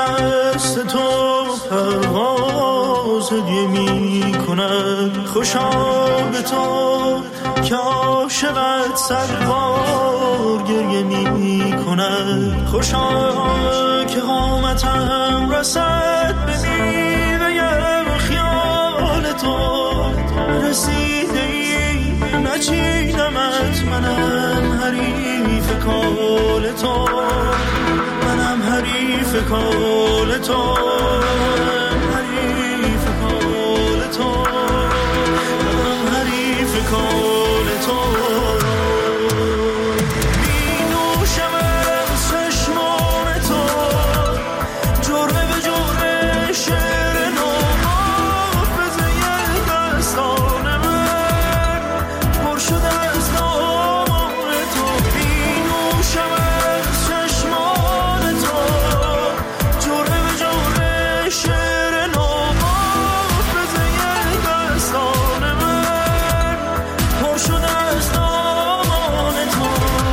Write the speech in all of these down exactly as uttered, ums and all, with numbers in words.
دست تو پرواز هدیه می کند، خوشا به تو که عاشقت صد بار گریه می کند، خوشا که قامتم رسد به میوه خیال تو، رسیده ای نچیدمت، منم حریف کال تو، منم حریف کال تو، حریف کال تو، منم حریف کال تو. می نوشم از چشمان تو جرعه به جرعه شعر نو، حافظه دستان من پر شده از نام تو. می نوشم از چشمان تو جرعه به جرعه شعر نو، حافظه دستان من پر شده از نام تو.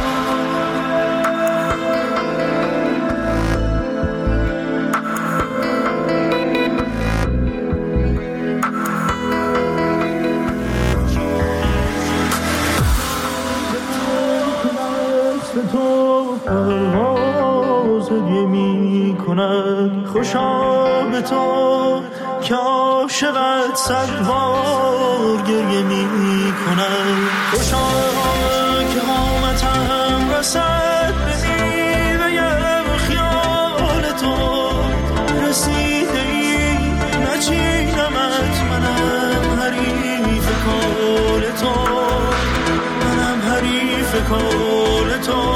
دست تو پرواز هدیه می کند، خوشا به تو که عاشقت صد بار گریه می کند، خوشا که قامتم رسد به میوه خیال تو، رسیده ای نچیدمت، منم حریف کال تو، منم حریف کال تو،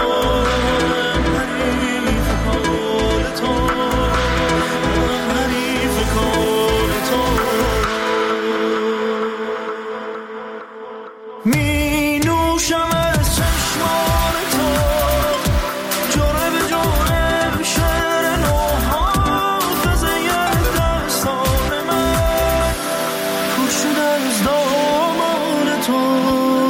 حریف کال تو، منم حریف کال تو. می نوشم از چشمان تو جرعه به جرعه شعر نو، حافظه دستان من پر شده از دامان تو.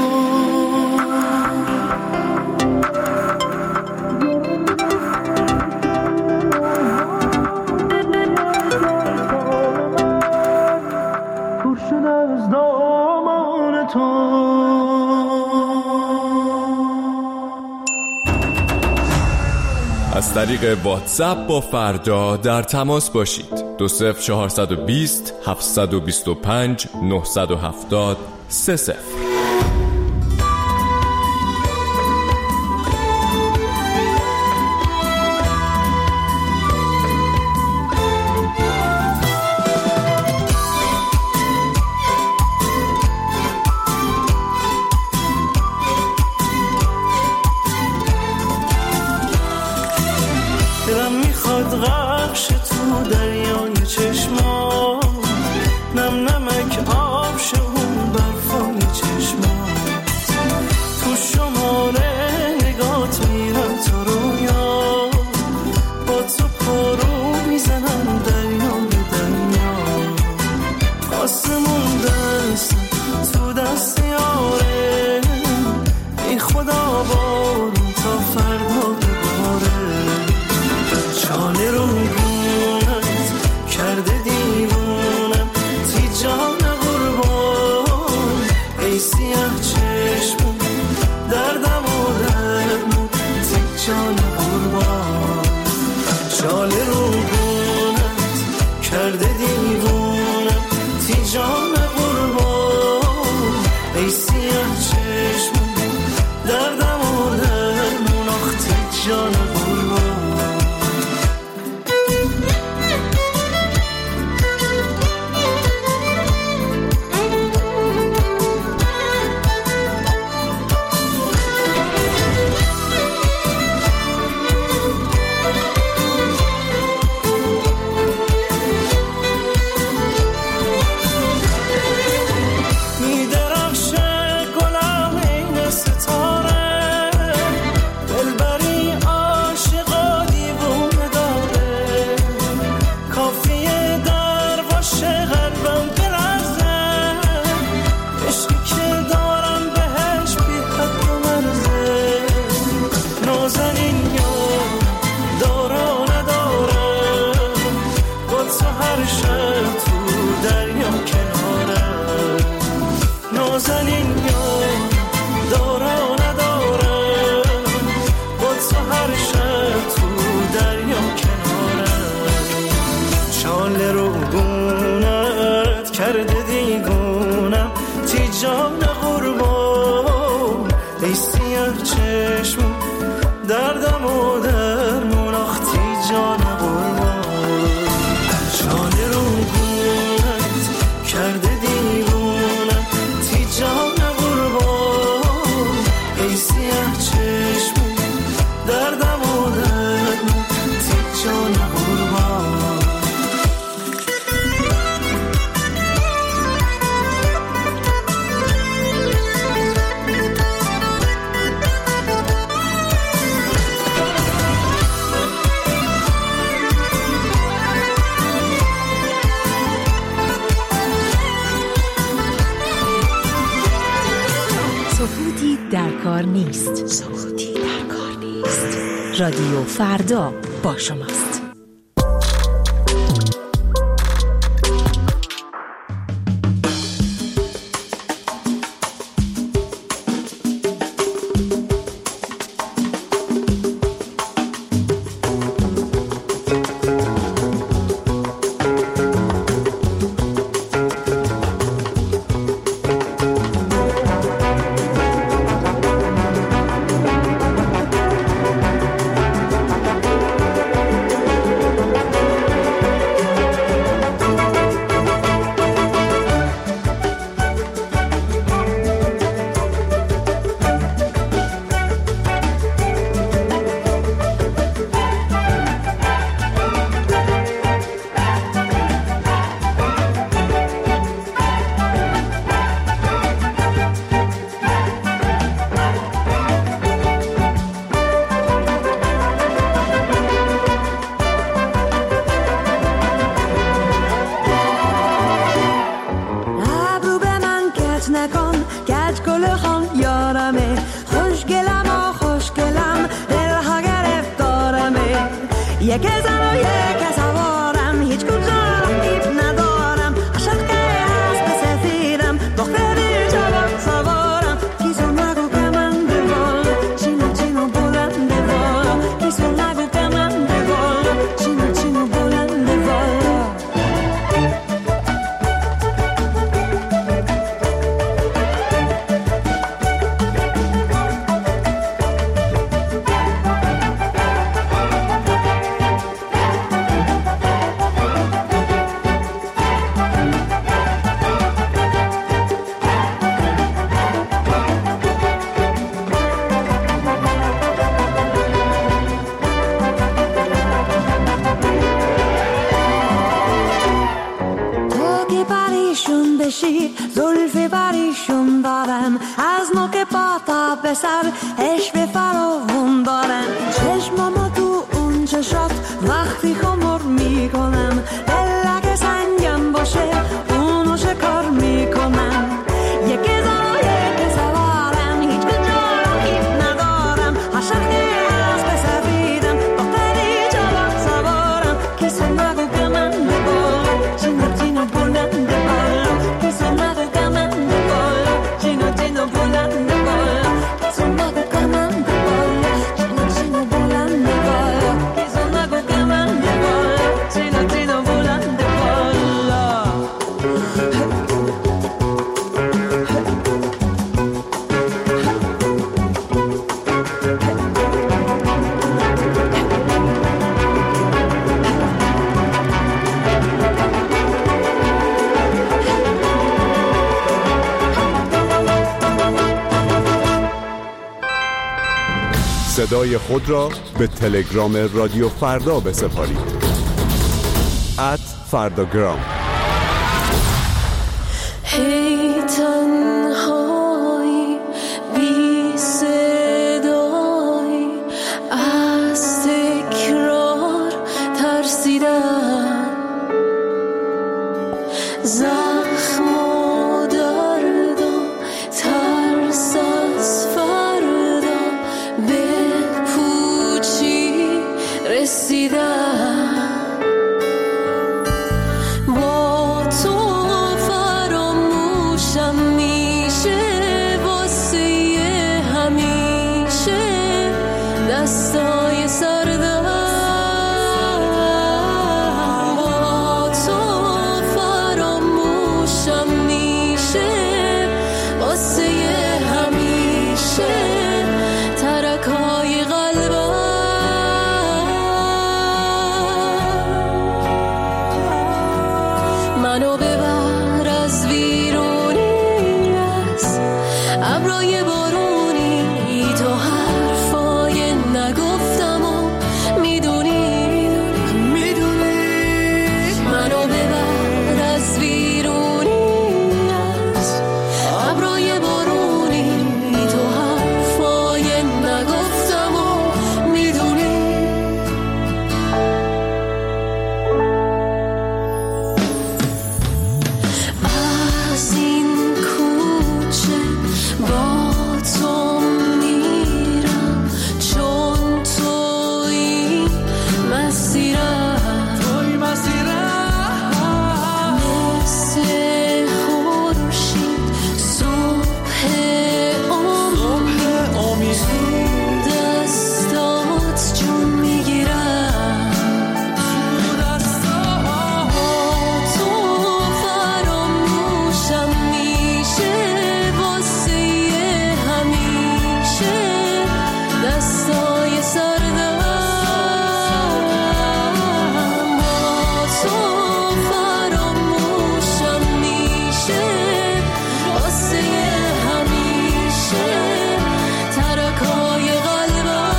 از طریق واتساپ با فردا در تماس باشید. دو صفر چهارصد و بیست هفتصد و بیست و پنج نهصد و هفتاد سه صفر. دلم میخواد غرقش تو دریای چشمات، نم نمک آب شه اون برفای چشمات، تو شمال نگات میرم تو رویا، با تو پارو میزنم دریای دریا، آسمون دست تو دست یاره، ای خدا بارون تا فردا بباره، شانه رو گونت کرده دیوونم، تی جان قربان ای سیاه چشمون، دردم و درمون تی جان قربان، شانه رو گونت کرده دیوونم، تی جان قربان ای سیاه چشمون، دردم و درمون آخ تی جان قربان. نازنین یار دارا ندارم، با تو هر شب تو دریا کنارم. چاله رو گونت کرده دیگونم، تی جان قربان ای سیاه چشم دردم و درمون، آختی جان قربان. چاله رو گونت کرده دیگونم، تی جان قربان ای سیاه چشم دردم و درمون، تی جان قربان. سکوتی در کار نیست. سکوتی در کار نیست. رادیو فردا با شماست. یک زن و یک سوارم، هیچ کجا رقیب ندارم. عشق هست سفیرم، دختری جوان سوارم. کیسو نگو که من ببال، چینو چینو بلند ببال. کیسو نگو که من ببال، چینو چینو بلند ببال. زلف بریشون دارم، از نوک پاتا به سر عشق فراوون دارم. چشمامو تو اون چشات وقتی خمر میکنم، دل اگه سنگم باشه اونو شکار میکنم. یکی زن و یکی سوارم، هیچ کجا رقیب ندارم. عاشقی از بسفیدم، دختری جوان سوارم. کسی نگو که من ببال، چینو چینو بلند ببال. کسی نگو که من ببال، چینو چینو بلند ببال. کسی نگو که من ببال، چینو چینو بلند ببال. کسی نگو که من ببال، چینو چینو بلند ببال. صدای خود را به تلگرام رادیو فردا بسپارید. ات فرداگرام. هی تنهایی بی صدایی، از تکرار ترسیدم. زخم و درد و ترس از فردا به پوچی رسیدم. با تو فراموش ابرای بارونی تو حرفای نگفتم و میدونی میدونی منو ببر از ویرونی از ابرای بارونی تو حرفای نگفتم و میدونی از این کوچه با تو میرم چون توی مسیرم توی مسیرم مثل خورشید صبح امید تو دستات جون میگیرم تو دستات تو فراموشم میشه واسه همیشه دستای سردم با تو فراموشم میشه واسه همیشه ترکای قلبم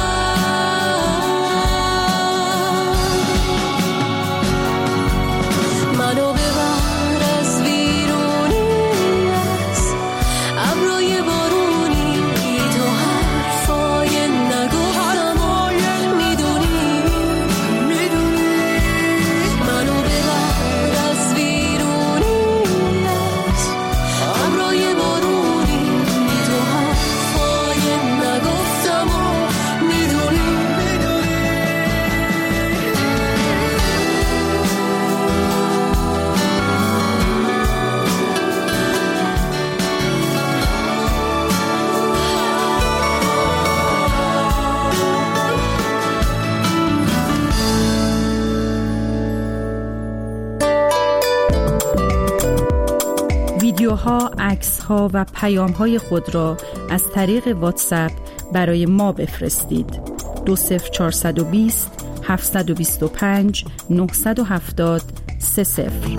منو ببر از ویرونی از ابرای بارونی تو حرفای نگفتم و میدونی میدونی منو ببر از ویرونی از ابرای بارونی تو حرفای نگفتم و میدونی ویدیوها، عکس‌ها و پیام‌های خود را از طریق واتساپ برای ما بفرستید. دو صفر چهارصد و بیست هفتصد و بیست و پنج نهصد و هفتاد سه صفر.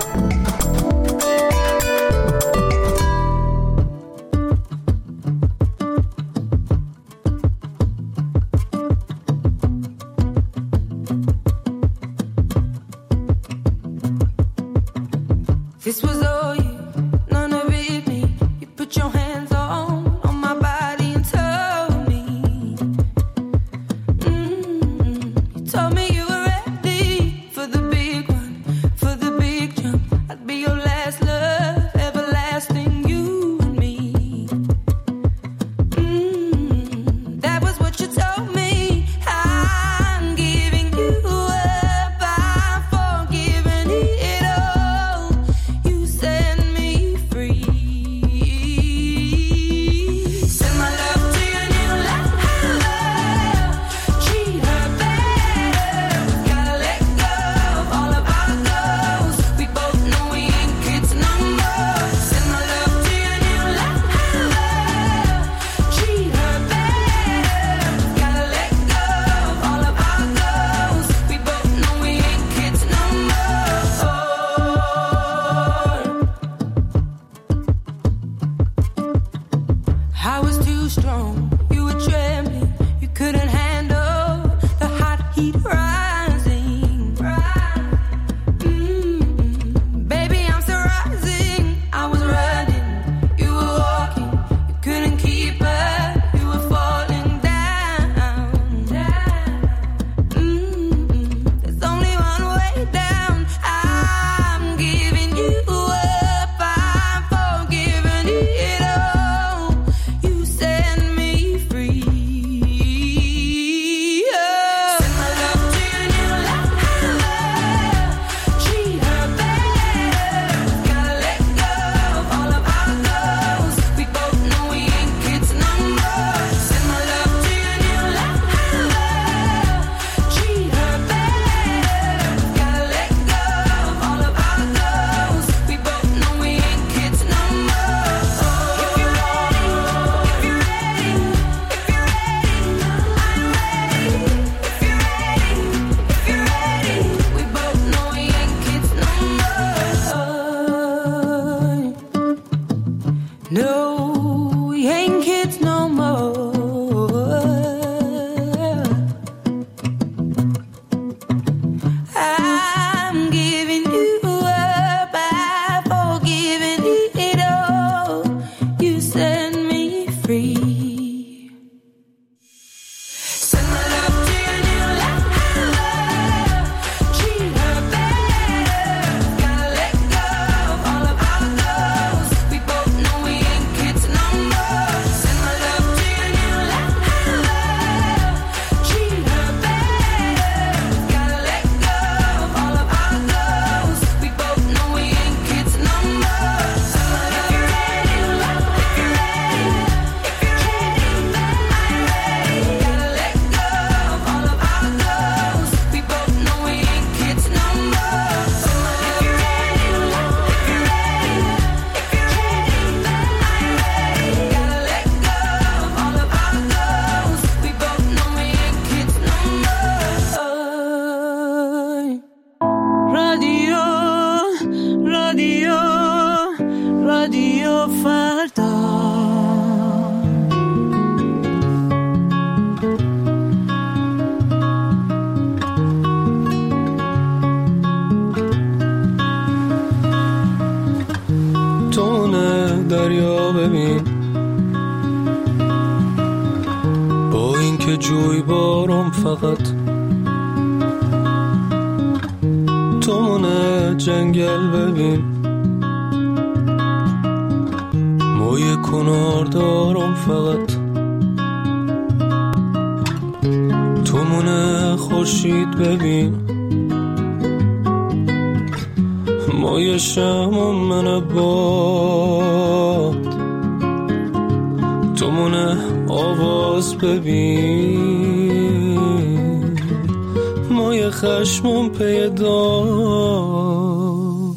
This was all you, none of it me. You put your hands on, on my body and told me. Mm-hmm. You told me you were ready for the big one, for the big jump. I'd be your last love, everlasting, you and me. Mm-hmm. That was what you told me. I'm giving you up, I'm forgiving it all. You set me free. Send my love to your new life. Treat her better. We gotta let go of all of our goals. We both know we ain't kids no more. Send my love to your new life. Treat her better. We gotta let go of all of our goals. We both know we ain't kids no more. I was too strong, you were trembling, you couldn't handle the hot heat rising. Mm-mm. Baby, I'm still rising. I was running, you were walking, you couldn't keep up, you were falling down. Mm-mm. There's only one way down. I'm giving you up, I'm forgiving it all. You set me free. ain't kids no more. I'm giving you up, I've forgiven it all. You set me free. Send my love to your new love. Treat her better. Gotta let go of all of our goals. We both know we ain't kids no more. Send my love to your new love. Treat her better. Gotta let go of all of our goals. We both know we ain't kids no more. Send my love. If you're ready, love. If you're ready, if you're ready, I'm ready. Gotta let go of all of our goals. We both know we ain't kids no more. Send my love. If you're ready, love. If you're ready, if you're ready, I'm ready. Gotta let go of all of our goals. We both know we ain't kids no more. رادیو رادیو رادیو فردا. تونه دریا ببین با اینکه جوی بارم فقط تونه جنگل ببین موی کنار دارم فقط تمونه خورشید ببین موی شمم من باد تمونه آواز ببین موی خشمم پیداد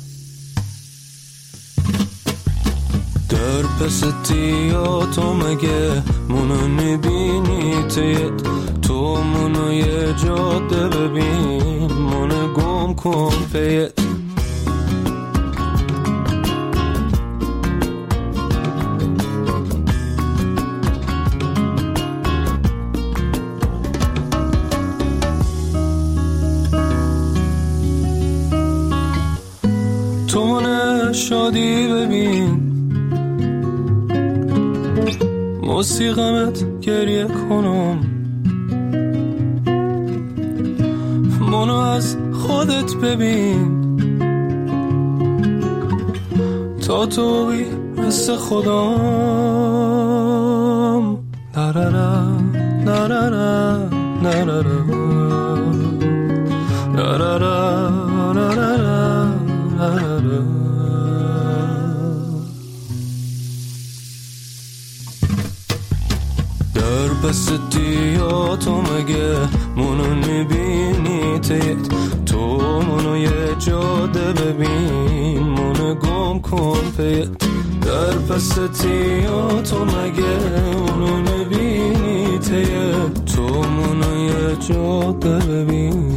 در پس تیاتو مگه منو میبینی تیت تو منو یه جاده ببین منو گم کن پیت تو منو شادی ببین موسیقمت گریه کنم منو از خودت ببین تا توی مثل خودم نرارا نرارا نرارا نرارا نرارا در بستیاتو مگه منو میبینی تیت تو منو یه جاده ببین منو گم کن پیت در پستیاتو مگه منو میبینی تیت تو منو یه جاده ببین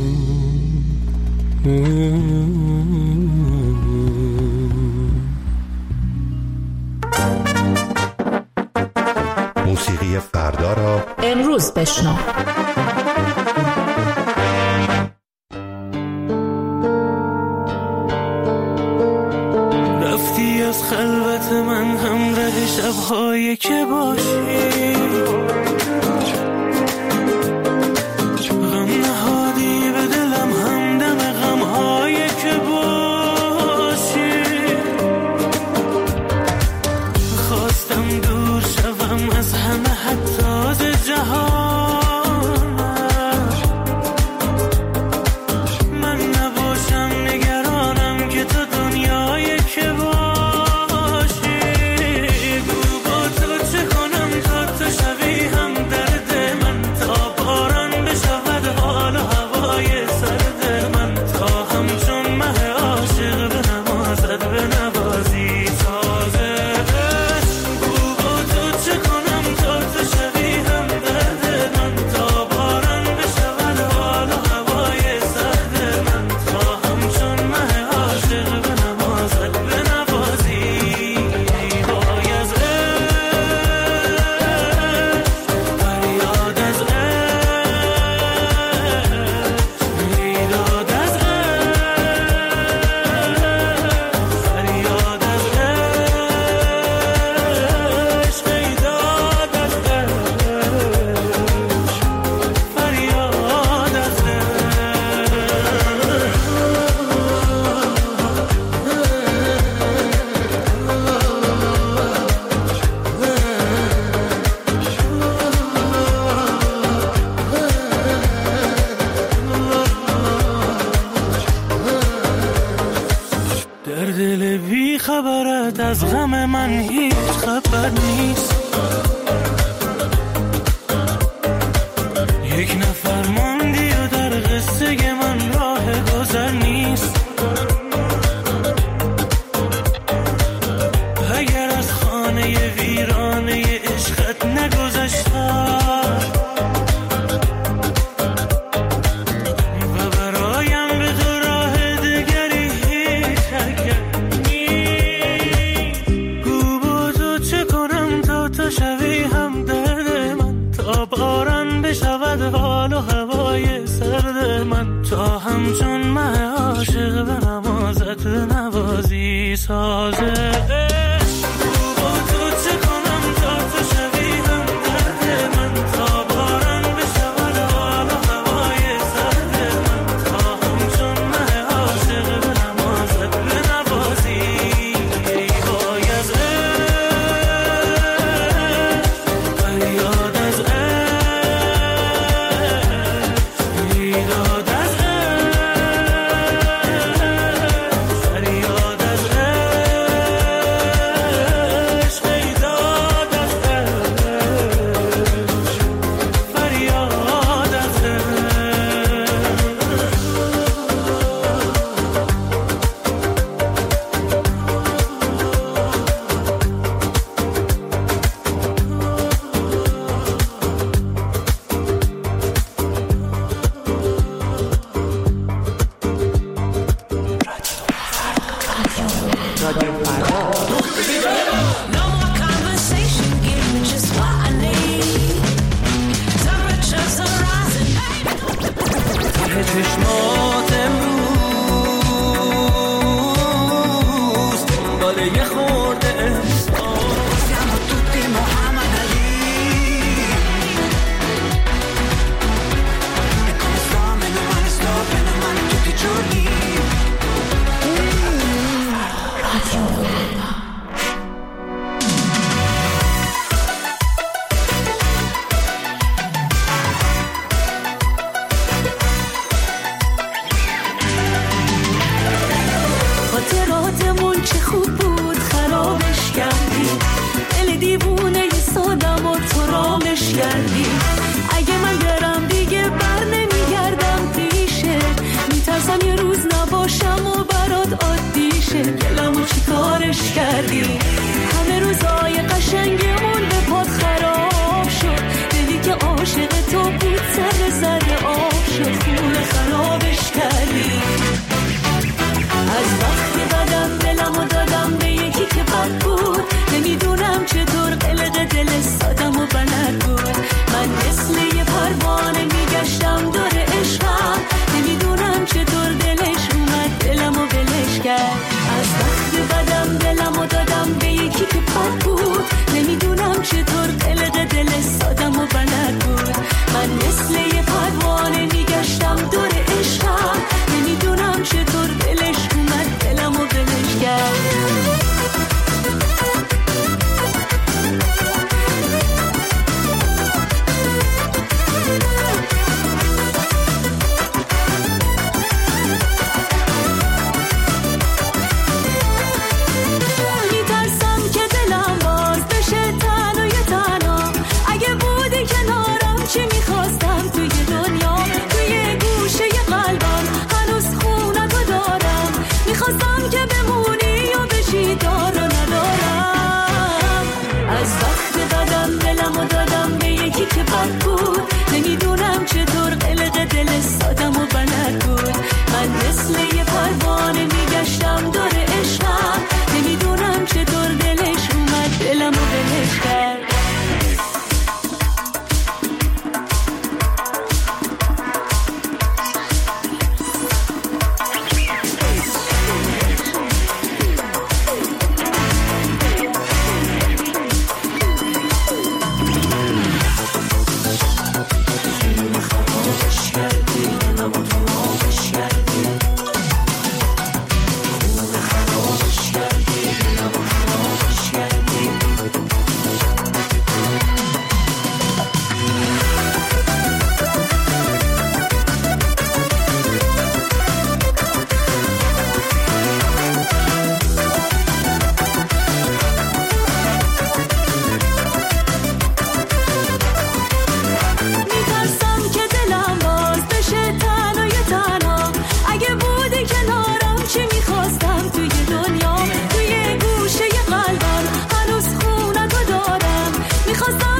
موسیقی فردا را امروز بشنو. رفتی از خلوت من همراه شب‌هایی که باشی غم نهادی به دلم همدم غم‌هایی که باشی خواستم دور شوم از همه حتی از جهان من نباشم نگرانم که تو دنیایی که باشی گو با تو چه کنم تا تو شوی هم درد از غم من هیچ خبر نیست. یک نفر ماندی و در قصه من راه گذر نیست. اگر از خانه ویرانه عشقت نگذشتم و برایم به تو راه دگری هیچ حرکت نیست. گو با تو چه کنم تا تو شوی هم درد من، تا باران بشود حال و هوای سرد من، تا همچون من عاشق به نمازت نوازی سازه.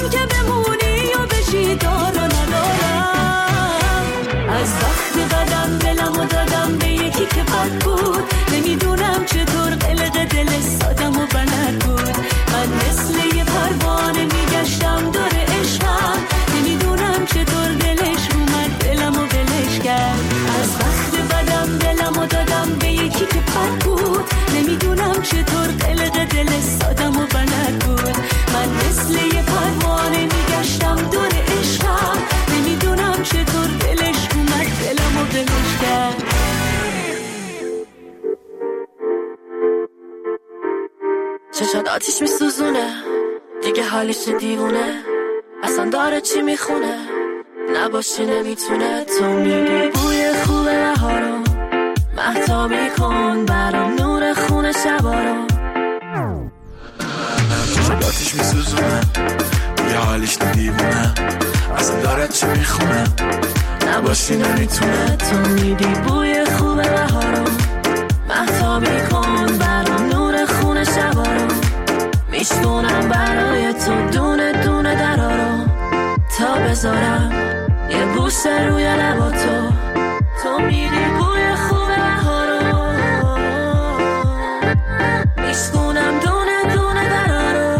که بمونی یا بشی دار و ندارم. از وقت قدم دلمو دادم به یکی که بد بود، نمیدونم چطور قلق دل سادم و بلد بود. من مثل یه پروانه میگشتم دور عشقم، نمیدونم چطور دلش اومد دلمو ولش کرد. از وقت قدم دلمو دادم به یکی که بد بود، نمیدونم چطور قلق دل سادم و بلد بود. من مثل یه پروانه میگشتم دور عشقم، نمیدونم چطور دلش اومد دلمو ولش کرد. چشات آتیش میسوزونه دیگه، حالش دیوونه، اصلا داره چی میخونه، نباشی نمیتونه. تو میگی بوی خوب بهارو مهتابی کن برام، نور خونه شبارو. چشات آتیش میسوزونه دیگه، حالش دیوونه، اصلا داره چی میخونه، نباشی نمیتونه. تو میگی بوی خوب بهارو مهتابی کن برام، نور خونه شبارو. میشکنم برای تو دونه دونه درارو، تا بذارم یه بوسه روی لبا تو. تو میری بوی خوب بهارو، میشکنم دونه دونه درارو.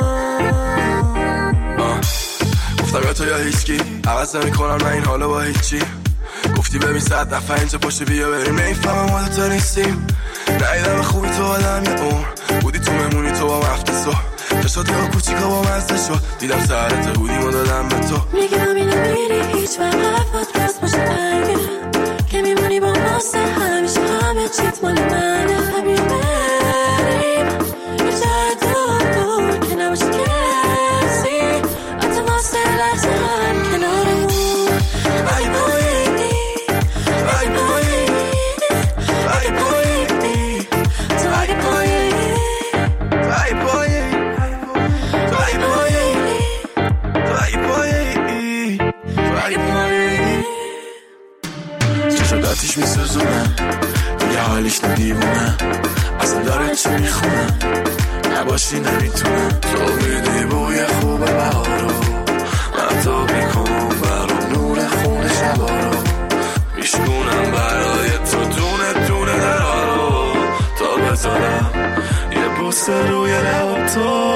گفتم یا تو یا هیچکی، عوض نمی کنم من این حالا با هیچی. گفتی ببین صد دفعه اینجا پشت بیا بریم، نمیفهمم حالا تو نیستیم. نایدم خوبی تو آدم یه اون بودی، تو ممونی تو با مفتسو چشات یا کوچیکا با مزده شد. دیدم سرت بودیم و دادم به تو. میگم اینو میری هیچ وقت حرفات راست باشه، اگه که میمونی با ماسه همیشه همه چیت مال منه. بیا بریم یه جای دور دور که نباشه کسی، حتی واسه لحظه هم کنارمون. ای بایی ای بایی ای بایی تو ای بایی ای بایی ای بایی ای بایی ای بایی. چشات آتیش میسوزونه دیگه، حالیش ندیوونه، اصلا داره چی میخونه، نباشی نمیتونه. تو میدی بوی خوب بهارو مهتابی کن برام، نور خونه شبارو. میشکنم برای تو دونه دونه درارو، تا بذارم یه بوسه روی لب تو.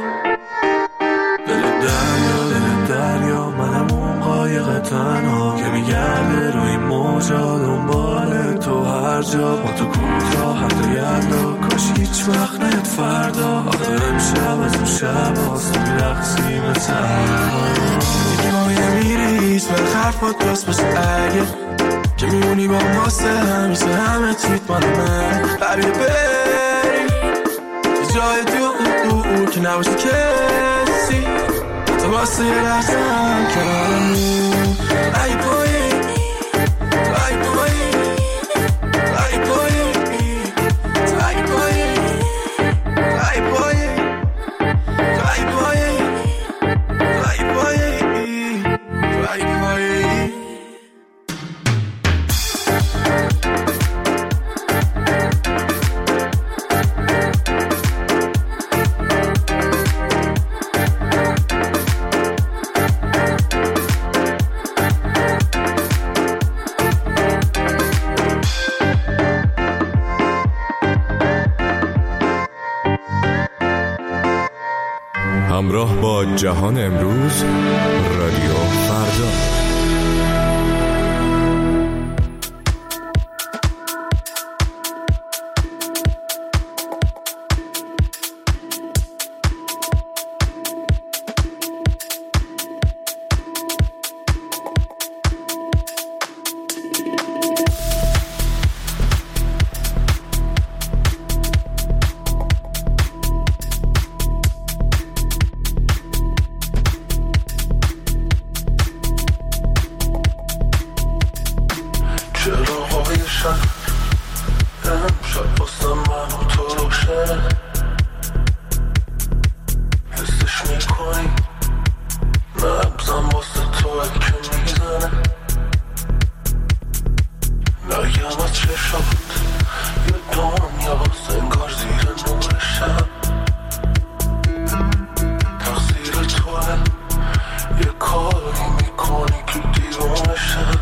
دل دریا دل دریا، منم اون قایق تنها که میگرده روی موجا دنبال تو هر جا. ما تو کوتا حتی یلا، کاش هیچ وقت نیاد فردا. آخه امشب از اون شب هاست میرقصیم مثل حرفا. دیگه ما نمیری هیچ وقت حرفات راست باشه، اگه که میمونی با ماسه همیشه همه چیت مال من. بیا بریم یه جای دور که نباشه کسی، تو واسه یه لحظه هم کنارمون. ای بایی تو ای بایی ای بایی تو ای بایی ای بایی تو ای بایی تو ای بایی تو ای بایی. همراه با جهان امروز، رادیو فردا. تقصیر توه کاری میکنی که دیوانه شم.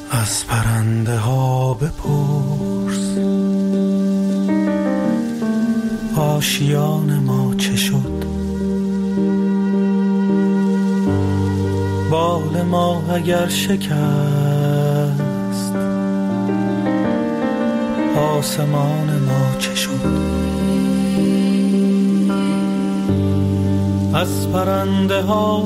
از پرنده ها بپرس آشیان ما چه شد، بال ما اگر شکست آسمان ما چه شد. از پرنده ها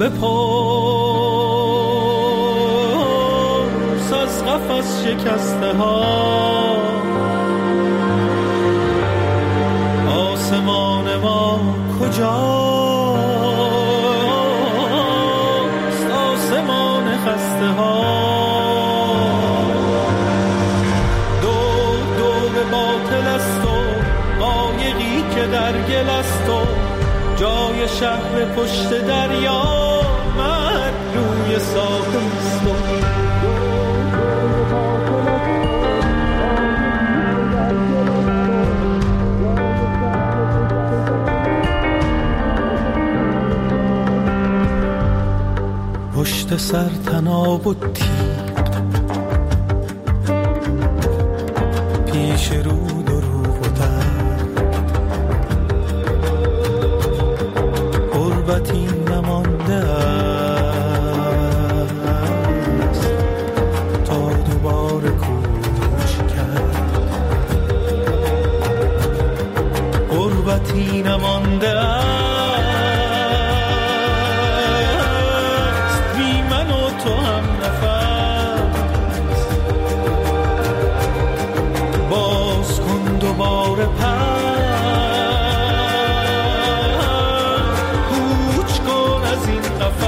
بپرس از قفس شکسته ها آسمان ما کجاست، آسمان خسته ها. دور دور باطل است و قایقی که در گل است و جای شهر پشت دریا من روی ساحل است. پشت سر تناب و تیغ پیش رو دروغ و درد غربتی نمانده است تا دوباره کوچ کرد. غربتی نمانده است تو هم نفس. باز کن دوباره پر کوچ کن از این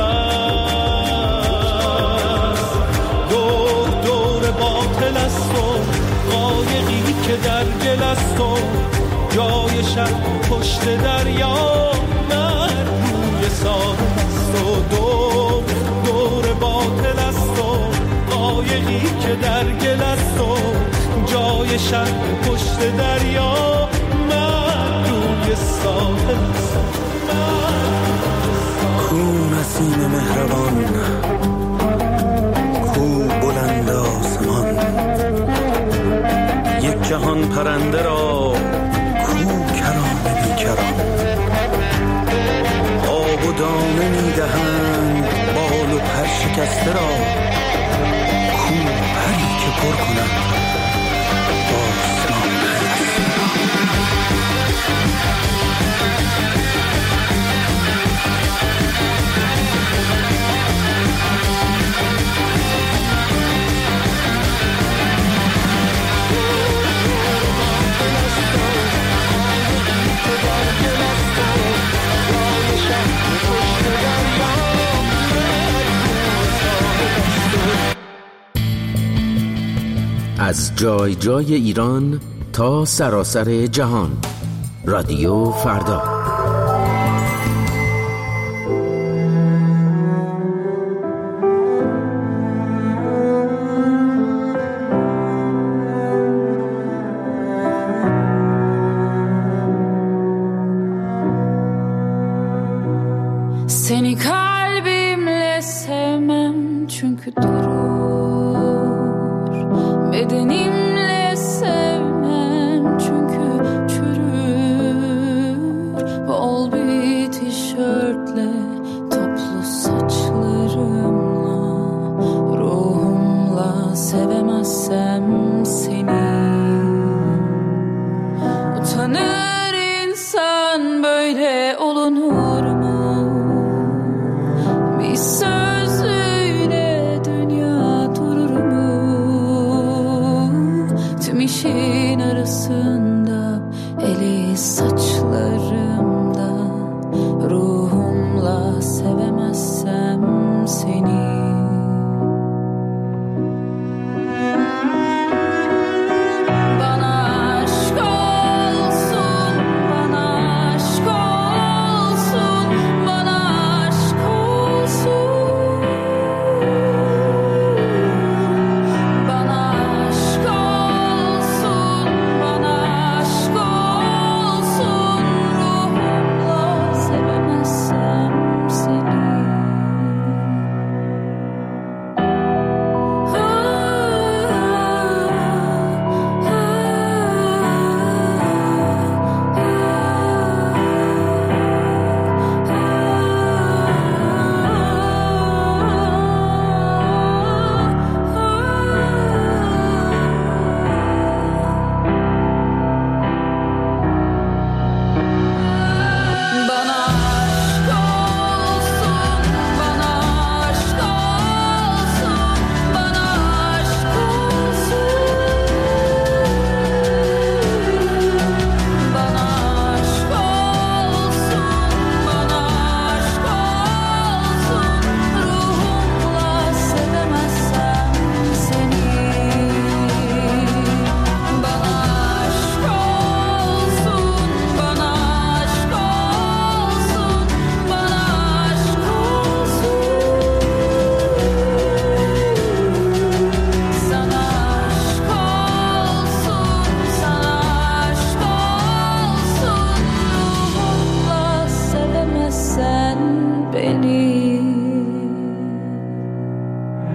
قفس. دور دور باطل است و قایقی که در گل است و جای شب پشت دریا من روی ساحل است. و دور دور باطل است و قایقی که در گل است و جای شب پشت دریا من روی ساحل است. کو نسیم مهربان، کو بلند آسمان، یک جهان پرنده را کو کرام بیکران. آب و دانه میدهند بال و پر شکسته را کو پری که پر کند آسمان. از جای جای ایران تا سراسر جهان، رادیو فردا. Seni kalbimle sevmem çünkü durur, bedenimle sevmem çünkü çürür. Bol bir tişörtle, toplu saçlarımla, ruhumla sevemezsem seni. Utanır insan, böyle olunur mu? Bir sözüyle dünya durur mu? Tüm işin arasında, eli saçlarımda, ruhumla sevemezsem seni.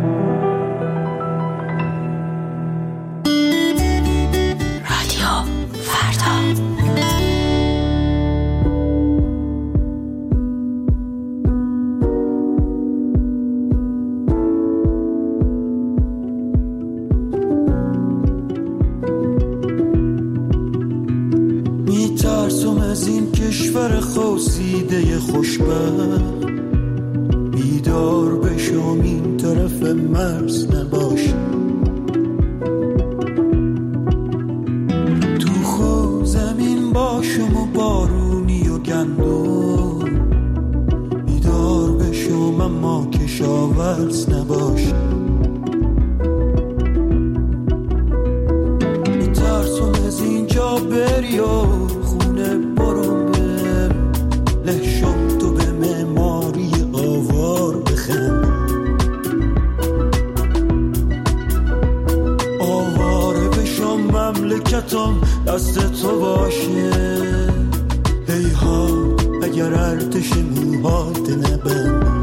خوسیده خوشبخت بیدار بشم این طرف مرز نباشه تو خو زمین باشم و بارونی و گندم بیدار بشم اما کشاورز نباشه میترسم از اینجا بری و خونه برم لحشم تو به معماری آوار بخند آواره بشم مملکتم دست تو باشه هیها اگر ارتش موهات نبند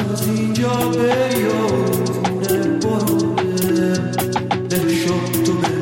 تو به